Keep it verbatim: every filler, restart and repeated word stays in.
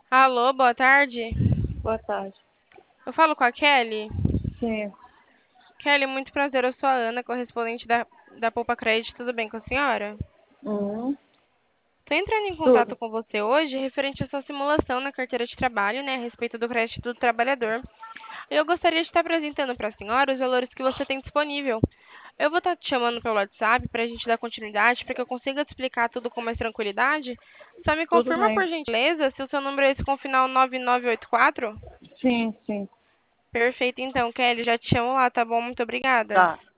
Alô, boa tarde. Boa tarde. Eu falo com a Kelly. Sim. Kelly, muito prazer, eu sou a Ana, correspondente da, da Poupa Crédito. Tudo bem com a senhora? Uhum. Estou entrando em Tudo. contato com você hoje referente à sua simulação na carteira de trabalho, né, a respeito do crédito do trabalhador. Eu gostaria de estar apresentando para a senhora os valores que você tem disponível. Eu vou estar te chamando pelo WhatsApp para a gente dar continuidade, para que eu consiga te explicar tudo com mais tranquilidade. Só me Tudo confirma, bem. por gentileza, se o seu número é esse com o final nove nove oito quatro? Sim, sim. Perfeito, então, Kelly, já te chamo lá, tá bom? Muito obrigada. Tá.